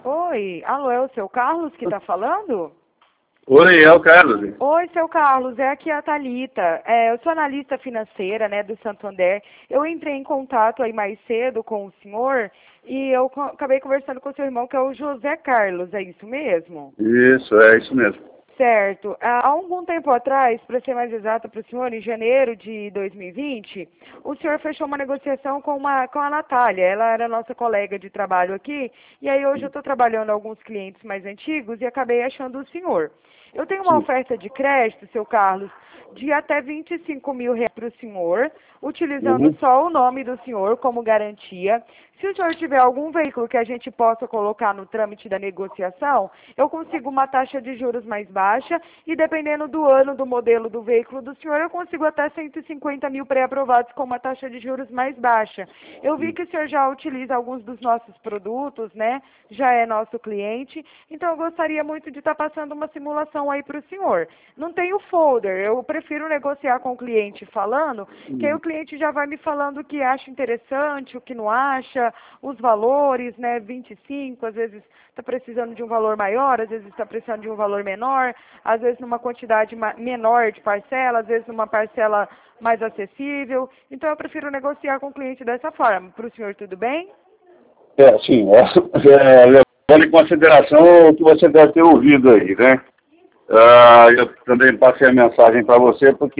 Oi, alô, é o seu Carlos que está falando? Oi, é o Carlos. Oi, seu Carlos, é aqui a Thalita. Eu sou analista financeira, né, do Santander. Eu entrei em contato aí mais cedo com o senhor e eu acabei conversando com o seu irmão, que é o José Carlos, é isso mesmo? Isso, é isso mesmo. Certo. Há algum tempo atrás, para ser mais exata para o senhor, em janeiro de 2020, o senhor fechou uma negociação com a Natália. Ela era nossa colega de trabalho aqui, e aí hoje eu estou trabalhando alguns clientes mais antigos e acabei achando o senhor. Eu tenho uma Sim. oferta de crédito, seu Carlos, de até R$ 25.000 para o senhor, utilizando Uhum. só o nome do senhor como garantia. Se o senhor tiver algum veículo que a gente possa colocar no trâmite da negociação, eu consigo uma taxa de juros mais baixa e, dependendo do ano, do modelo do veículo do senhor, eu consigo até 150 mil pré-aprovados com uma taxa de juros mais baixa. Eu vi que o senhor já utiliza alguns dos nossos produtos, né? Já é nosso cliente, então eu gostaria muito de estar passando uma simulação aí para o senhor. Não tem o folder, eu prefiro negociar com o cliente falando, que aí o cliente já vai me falando o que acha interessante, o que não acha, os valores, né, 25, às vezes está precisando de um valor maior, às vezes está precisando de um valor menor, às vezes numa quantidade menor de parcela, às vezes numa parcela mais acessível. Então eu prefiro negociar com o cliente dessa forma. Para o senhor, tudo bem? Sim, levando em consideração o que você deve ter ouvido aí, né? Eu também passei a mensagem para você porque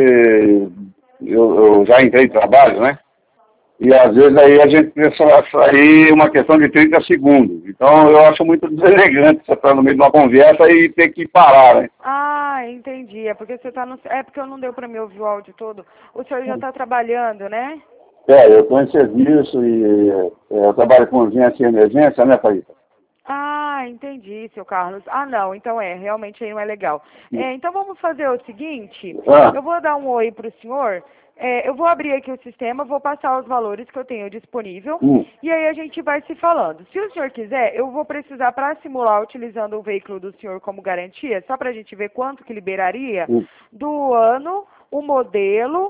eu já entrei em trabalho, né? E às vezes aí a gente precisa sair uma questão de 30 segundos. Então eu acho muito deselegante você estar no meio de uma conversa e ter que parar, né? Ah, entendi. É porque você está no... É porque não deu para me ouvir o áudio todo. O senhor já está trabalhando, né? Eu estou em serviço e eu trabalho com urgência e emergência, né, Thalita? Ah, entendi, seu Carlos. Ah, não, então realmente aí não é legal. Então vamos fazer o seguinte, eu vou dar um oi para o senhor, eu vou abrir aqui o sistema, vou passar os valores que eu tenho disponível, e aí a gente vai se falando. Se o senhor quiser, eu vou precisar para simular utilizando o veículo do senhor como garantia, só para a gente ver quanto que liberaria, do ano, o modelo,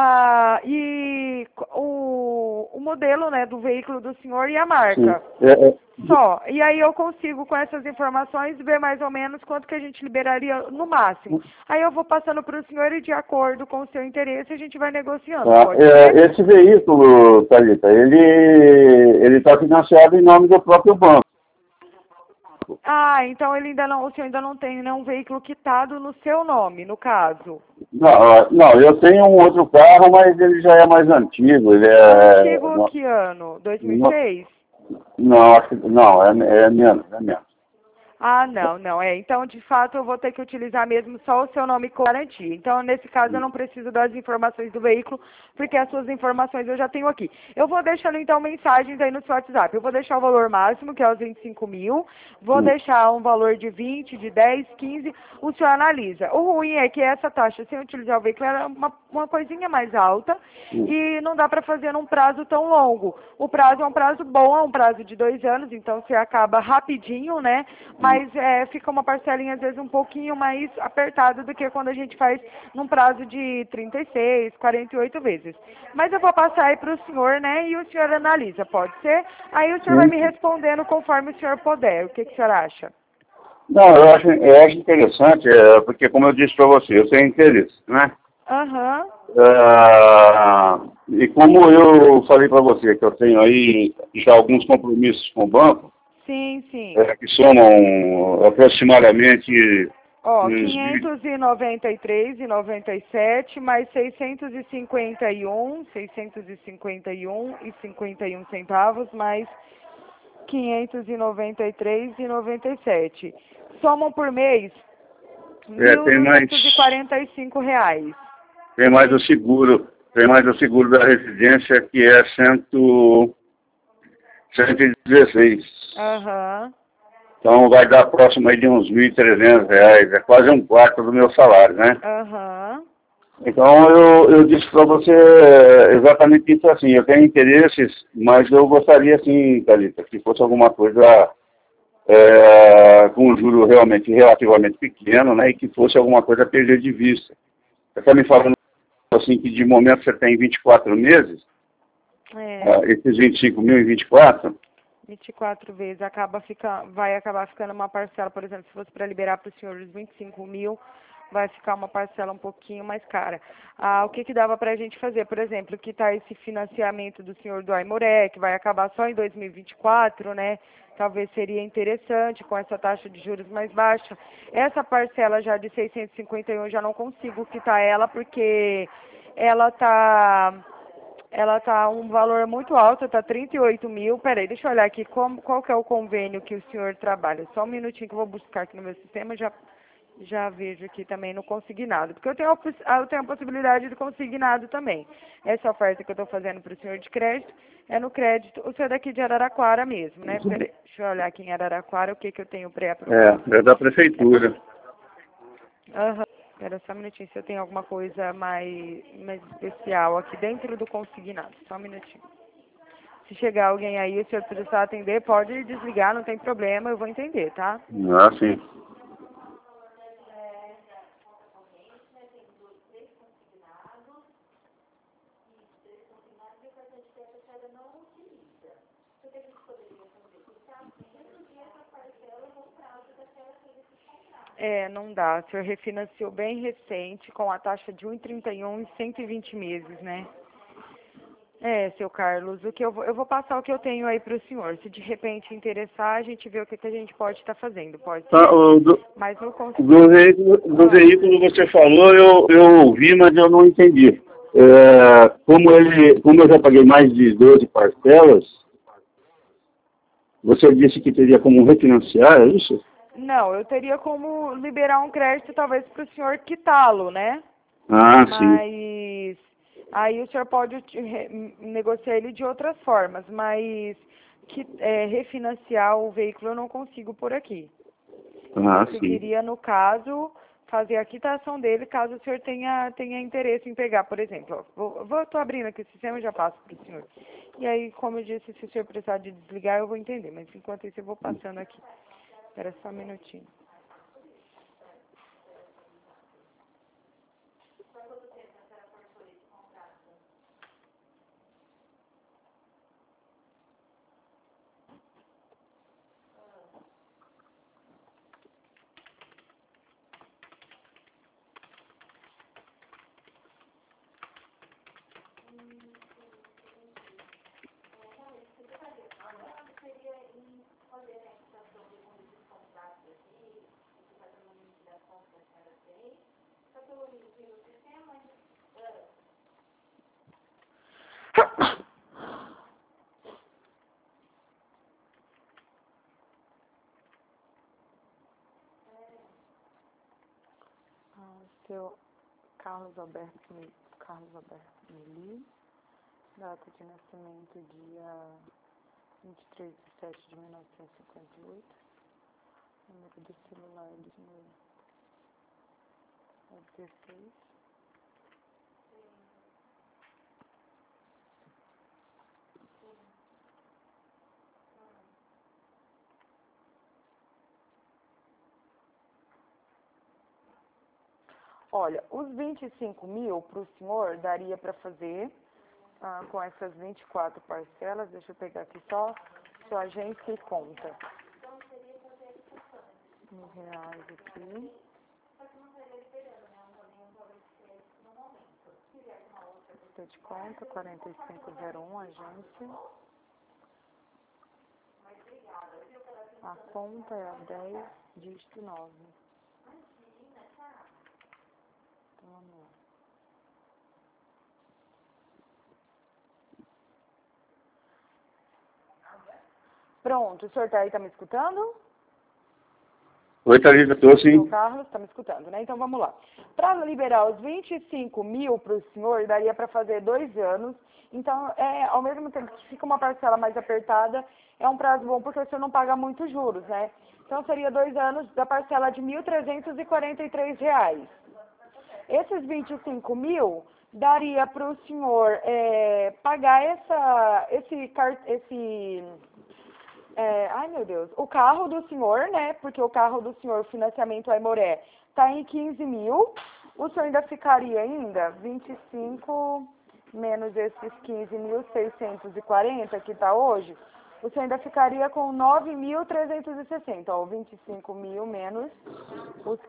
e o modelo, né, do veículo do senhor e a marca. Só. E aí eu consigo, com essas informações, ver mais ou menos quanto que a gente liberaria no máximo. Aí eu vou passando para o senhor e, de acordo com o seu interesse, a gente vai negociando. Pode ser? Esse veículo, Thalita, ele está financiado em nome do próprio banco. Ah, então ele ainda não, o senhor ainda não tem nenhum veículo quitado no seu nome, no caso. Não, eu tenho um outro carro, mas ele já é mais antigo. Ele Antigo que ano? 2006? Não, acho que não, é menos, é menos. Ah, não. Então, de fato, eu vou ter que utilizar mesmo só o seu nome com garantia. Então, nesse caso, eu não preciso das informações do veículo, porque as suas informações eu já tenho aqui. Eu vou deixando, então, mensagens aí no seu WhatsApp. Eu vou deixar o valor máximo, que é os 25 mil. Vou deixar um valor de 20, de 10, 15. O senhor analisa. O ruim é que essa taxa, sem utilizar o veículo, é uma coisinha mais alta e não dá para fazer num prazo tão longo. O prazo é um prazo bom, é um prazo de 2 anos, então você acaba rapidinho, né? Mas fica uma parcelinha, às vezes, um pouquinho mais apertada do que quando a gente faz num prazo de 36, 48 vezes. Mas eu vou passar aí para o senhor, né, e o senhor analisa, pode ser? Aí o senhor vai me respondendo conforme o senhor puder. O que o senhor acha? Não, eu acho interessante, porque como eu disse para você, eu tenho interesse, né? Aham. E como eu falei para você que eu tenho aí já alguns compromissos com o banco, Sim. que somam aproximadamente Ó, uns 593,97 mais 651 e 51 centavos mais 593,97. Somam por mês tem mais R$ 1.245. tem mais o seguro da residência que é 116. Aham. Então vai dar próximo aí de uns R$ 1.300, é quase um quarto do meu salário, né? Aham. Então eu disse para você exatamente isso assim, eu tenho interesses, mas eu gostaria assim, Thalita, que fosse alguma coisa com um juro realmente relativamente pequeno, né? E que fosse alguma coisa a perder de vista. Você está me falando assim que de momento você tem 24 meses, esses 25 mil em 24? 24 vezes, vai acabar ficando uma parcela, por exemplo, se fosse para liberar para o senhor os 25 mil, vai ficar uma parcela um pouquinho mais cara. O que dava para a gente fazer? Por exemplo, quitar esse financiamento do senhor do Aimoré, que vai acabar só em 2024, né? Talvez seria interessante com essa taxa de juros mais baixa. Essa parcela já de 651, eu já não consigo quitar ela, porque ela tá um valor muito alto, tá 38 mil. Peraí, deixa eu olhar aqui qual que é o convênio que o senhor trabalha. Só um minutinho que eu vou buscar aqui no meu sistema, já vejo aqui também no consignado. Porque eu tenho a possibilidade de consignado também. Essa oferta que eu estou fazendo para o senhor de crédito é no crédito. O senhor é daqui de Araraquara mesmo, né? Peraí, deixa eu olhar aqui em Araraquara o que eu tenho pré-aprovado. É da prefeitura. Aham. Espera só um minutinho, se eu tenho alguma coisa mais especial aqui dentro do consignado. Só um minutinho. Se chegar alguém aí, o senhor precisar atender, pode desligar, não tem problema, eu vou entender, tá? Ah, sim. Não dá. O senhor refinanciou bem recente, com a taxa de 1,31 e 120 meses, né? Seu Carlos, eu vou passar o que eu tenho aí para o senhor. Se de repente interessar, a gente vê o que a gente pode estar fazendo. Pode ser? Mas não consigo. Do veículo você falou, eu ouvi, mas eu não entendi. Como eu já paguei mais de 12 parcelas, você disse que teria como refinanciar, é isso? Não, eu teria como liberar um crédito talvez para o senhor quitá-lo, né? Ah, sim. Mas aí o senhor pode negociar ele de outras formas, mas refinanciar o veículo eu não consigo por aqui. Ah, Eu sim. conseguiria, no caso, fazer a quitação dele, caso o senhor tenha interesse em pegar, por exemplo. Estou abrindo aqui o sistema e já passo para o senhor. E aí, como eu disse, se o senhor precisar de desligar, eu vou entender, mas enquanto isso eu vou passando aqui. Espera só um minutinho. Seu Carlos Alberto Meli, data de nascimento dia 23 de 7 de 1958, número do celular do senhor é 16. Olha, os 25 mil para o senhor daria para fazer com essas 24 parcelas. Deixa eu pegar aqui só sua agência e conta. R$1.000 aqui. Lista de conta, 4501, agência. A conta é a 10, dígito 9. Então, vamos lá. Pronto, o senhor tá me escutando? Oi, Thalita, estou sim. O Carlos está me escutando, né? Então vamos lá. Para liberar os 25 mil para o senhor, daria para fazer 2 anos. Então, ao mesmo tempo que fica uma parcela mais apertada, é um prazo bom, porque o senhor não paga muitos juros, né? Então seria 2 anos da parcela de R$ 1.343. Esses 25 mil daria para o senhor pagar ai meu Deus, o carro do senhor, né? Porque o carro do senhor, o financiamento Aimoré, está em 15 mil. O senhor ainda ficaria 25 menos esses 15.640 que está hoje, o senhor ainda ficaria com 9.360, ó, 25 mil menos os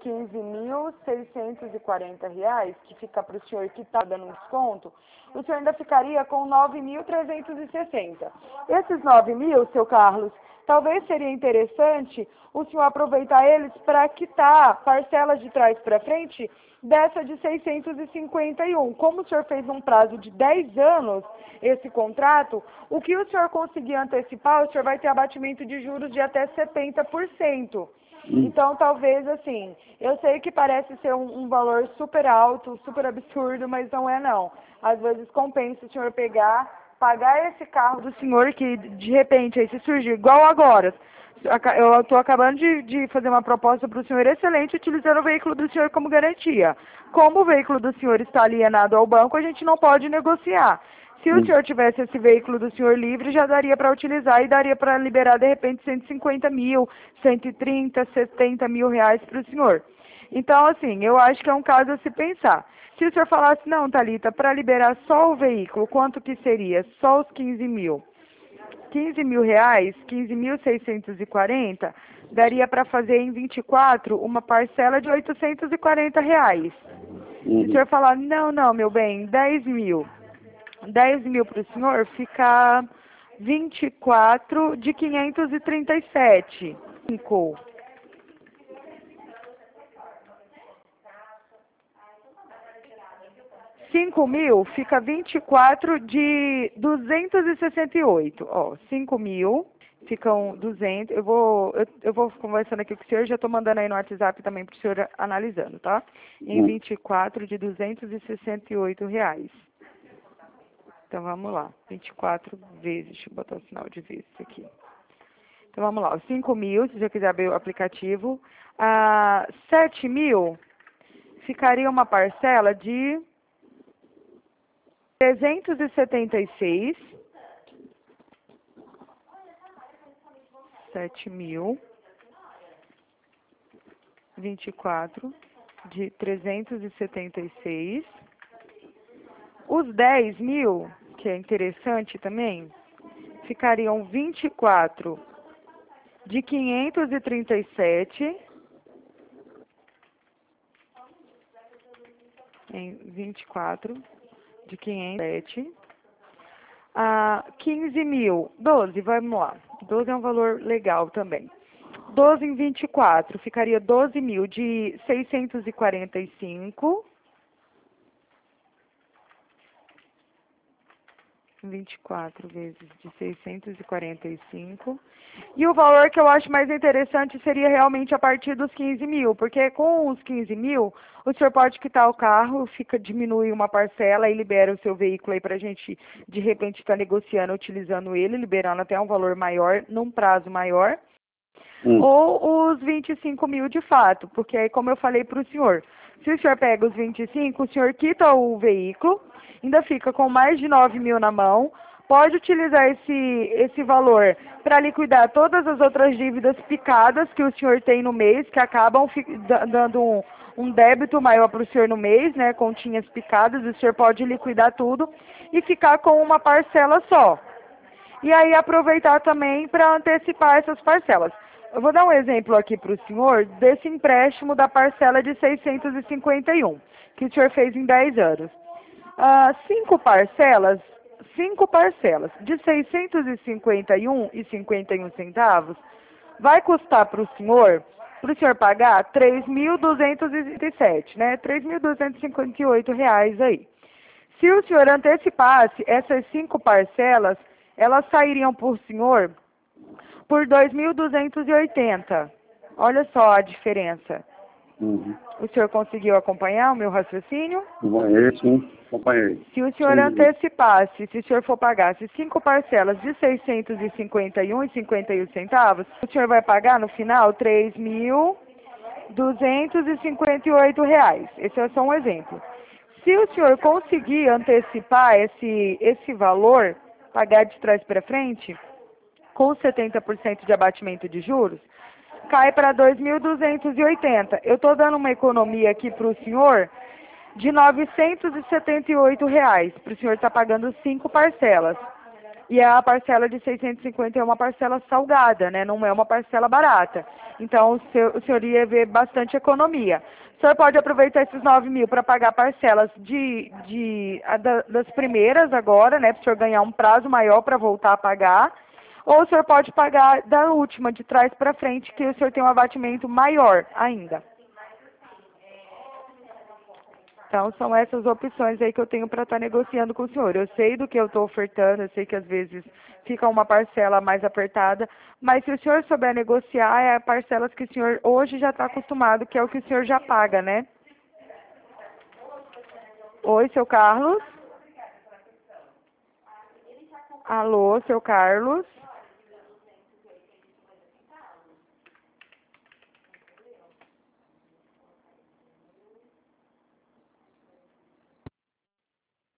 15.640 reais, que fica para o senhor que está dando um desconto, o senhor ainda ficaria com 9.360. Esses 9 mil, seu Carlos, talvez seria interessante o senhor aproveitar eles para quitar parcelas de trás para frente dessa de 651. Como o senhor fez um prazo de 10 anos esse contrato, o que o senhor conseguir antecipar, o senhor vai ter abatimento de juros de até 70%. Então, talvez, assim, eu sei que parece ser um valor super alto, super absurdo, mas não é não. Às vezes compensa o senhor pagar esse carro do senhor que, de repente, aí se surgir, igual agora, eu estou acabando de fazer uma proposta para o senhor excelente, utilizando o veículo do senhor como garantia. Como o veículo do senhor está alienado ao banco, a gente não pode negociar. Se o senhor tivesse esse veículo do senhor livre, já daria para utilizar e daria para liberar, de repente, 150 mil, 130, 70 mil reais para o senhor. Então, assim, eu acho que é um caso a se pensar. Se o senhor falasse, não, Thalita, para liberar só o veículo, quanto que seria? Só os 15 mil. 15 mil reais, 15.640, daria para fazer em 24 uma parcela de 840 reais. Se o senhor falar, não, meu bem, 10 mil. 10 mil para o senhor, fica 24 de 537. 5 mil fica 24 de 268. Ó, 5 mil ficam 200. Eu vou conversando aqui com o senhor, já estou mandando aí no WhatsApp também para o senhor analisando, tá? Em 24 de 268 reais. Então, vamos lá. 24 vezes, deixa eu botar o sinal de vezes aqui. Então, vamos lá. 5 mil, se já quiser abrir o aplicativo. 7 mil, ficaria uma parcela de 376. 7 mil. 24 de 376. Os 10 mil, que é interessante também, ficariam 24 de 537. Em 24 de 507. 15 mil, 12, vamos lá. 12 é um valor legal também. 12 em 24, ficaria 12 mil de 645. 24 vezes de 645. E o valor que eu acho mais interessante seria realmente a partir dos 15 mil, porque com os 15 mil, o senhor pode quitar o carro, diminui uma parcela e libera o seu veículo aí para a gente, de repente, estar negociando, utilizando ele, liberando até um valor maior, num prazo maior. Ou os 25 mil de fato, porque aí, como eu falei para o senhor, se o senhor pega os 25, o senhor quita o veículo, ainda fica com mais de 9 mil na mão, pode utilizar esse valor para liquidar todas as outras dívidas picadas que o senhor tem no mês, que acabam dando um débito maior para o senhor no mês, né, continhas picadas, o senhor pode liquidar tudo e ficar com uma parcela só. E aí aproveitar também para antecipar essas parcelas. Eu vou dar um exemplo aqui para o senhor desse empréstimo da parcela de 651, que o senhor fez em 10 anos. 5 parcelas de 651,51 centavos, vai custar para o senhor pagar 3.207, né? 3.258 reais aí. Se o senhor antecipasse essas 5 parcelas, elas sairiam por senhor por 2.280. Olha só a diferença. O senhor conseguiu acompanhar o meu raciocínio? Acompanhei, sim. Acompanhei. Se o senhor antecipasse, se o senhor for pagasse 5 parcelas de 651,51 centavos, o senhor vai pagar no final 3.258 reais. Esse é só um exemplo. Se o senhor conseguir antecipar esse valor, pagar de trás para frente, com 70% de abatimento de juros, cai para 2.280. Eu estou dando uma economia aqui para o senhor de R$ 978 reais, para o senhor estar pagando 5 parcelas. E a parcela de 650 é uma parcela salgada, né? Não é uma parcela barata. Então, o senhor ia ver bastante economia. O senhor pode aproveitar esses 9.000 para pagar parcelas das primeiras agora, né? Para o senhor ganhar um prazo maior para voltar a pagar. Ou o senhor pode pagar da última, de trás para frente, que o senhor tem um abatimento maior ainda. Então, são essas opções aí que eu tenho para estar negociando com o senhor. Eu sei do que eu estou ofertando, eu sei que às vezes fica uma parcela mais apertada, mas se o senhor souber negociar, é parcelas que o senhor hoje já está acostumado, que é o que o senhor já paga, né? Oi, seu Carlos? Alô, seu Carlos?